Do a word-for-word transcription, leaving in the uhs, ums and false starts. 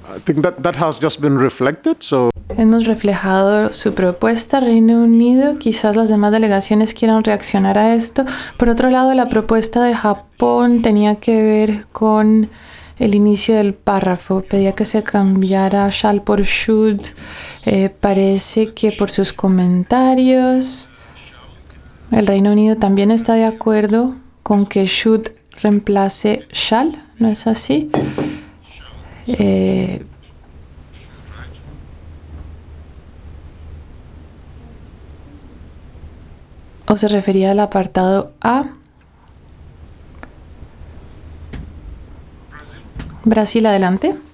I think that that has just been reflected. So hemos reflejado su propuesta, Reino Unido. Quizás las demás delegaciones quieran reaccionar a esto. Por otro lado, la propuesta de Japón tenía que ver con el inicio del párrafo. Pedía que se cambiara shall por should. Eh, parece que por sus comentarios el Reino Unido también está de acuerdo con que should reemplace shall, ¿no es así? Eh, ¿O se refería al apartado A? Brasil, adelante.